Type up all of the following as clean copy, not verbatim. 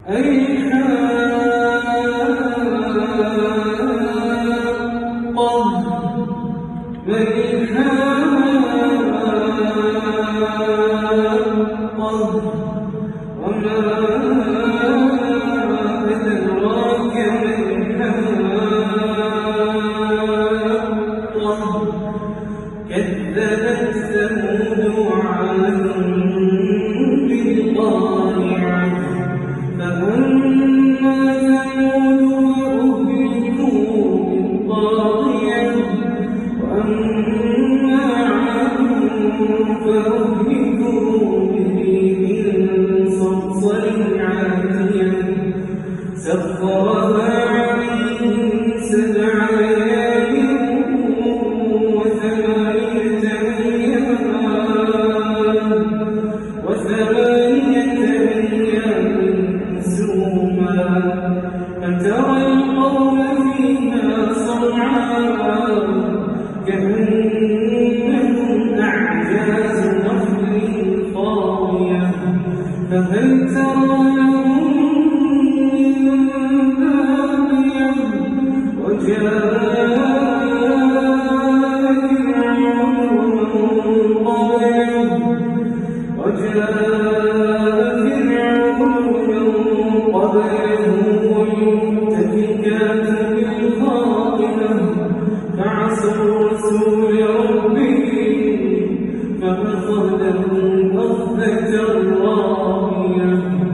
كذبت ثمود وعاد بالقارعة فأما ثمود فأهلكوا بالطاغية وأما عاد فأهلكوا بريح صرصر عاتية سخرها عليهم 7 ليال وثمانية أيام حسوما فترى القوم فيها صرعى كأنهم أعجاز نخل خاوية فهل ترى لهم من باقية وجاء فرعون قبله والمؤتفكات بالخاطئة فعصوا رسول ربهم فأخذهم أخذة رابية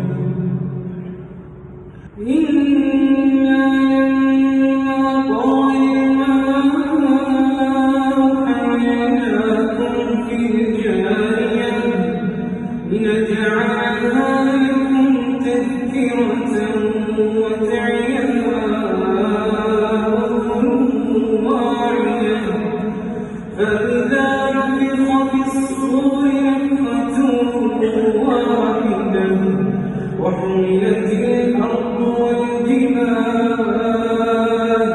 لنجعلها لكم تذكرة وتعيها أذن واعية فإذا نفخ في الصور نفخة واحدة وحملت الأرض والجبال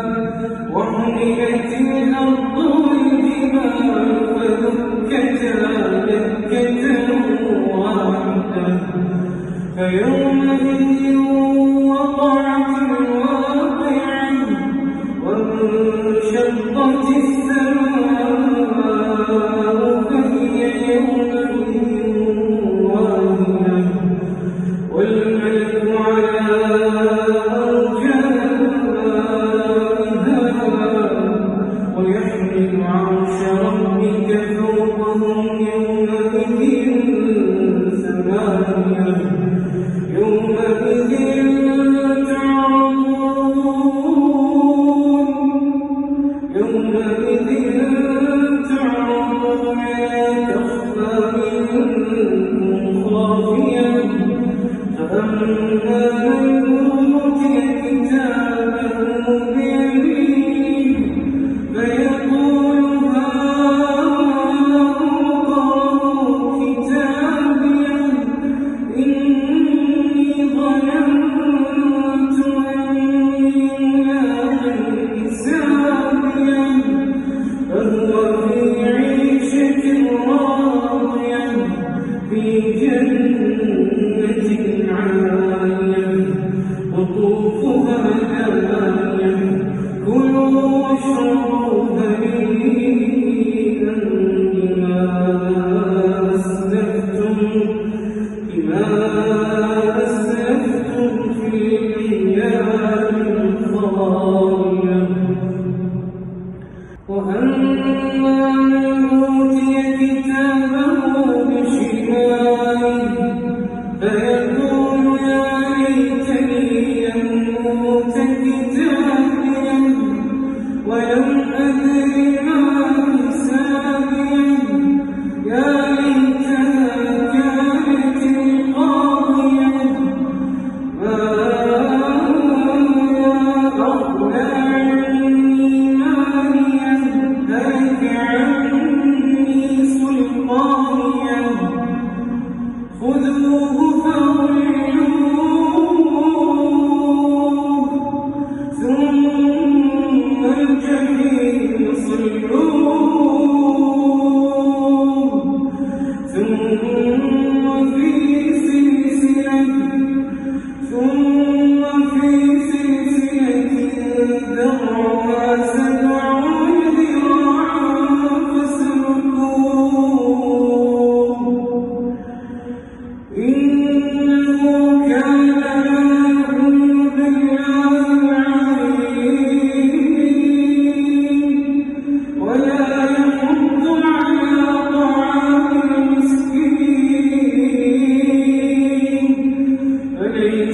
فدكتا دكة فيومئذ وقعت الواقعة وانشقت السماء فهي يومئذ واهية والملك على أرجائها ويحمل عرش ربك فوقهم يومئذ تعرضون لا تخفى منكم خافية فأما من أوتي كتابه بيمينه فيقول هاؤم اقرءوا كتابيه إني ظننت أني ملاق حسابيه فهو في عيشة راضية في جنة عالية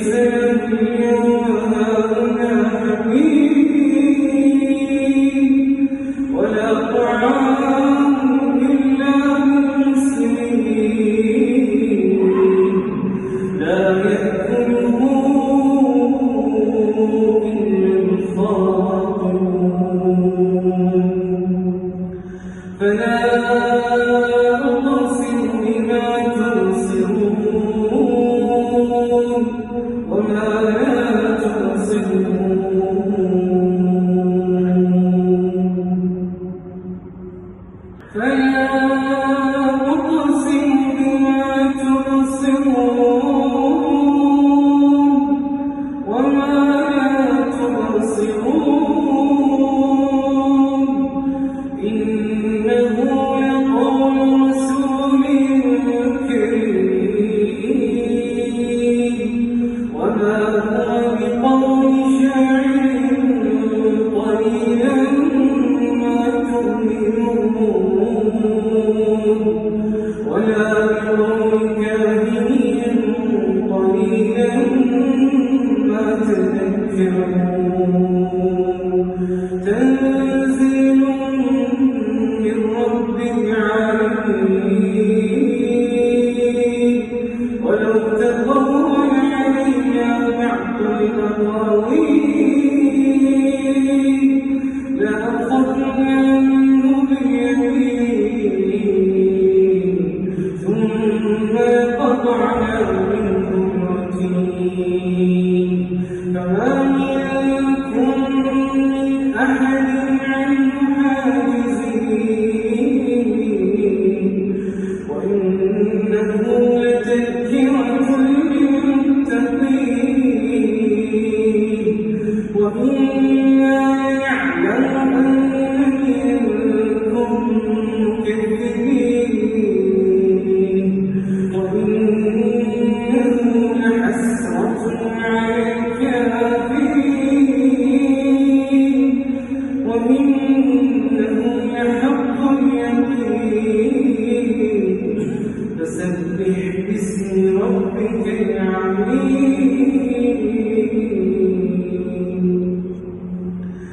اليوم هاهنا حميم ولا طعام إلا بالمسلمين لا يأكله إلا الخاطئون فلا أقسم بما تبصرون وما لا تبصرون فلا أقسم بما تبصرون وما لا تبصرون إنه لقول رسول كريم وما هو بقول شاعر قليلا ما تؤمنون ولا بقول كاهن قليلا ما تذكرون تنزيل من رب العالمين ولو تقول علينا بعض الأقاويل لأخذنا منه باليمين ثم قطعنا منه الوتين فما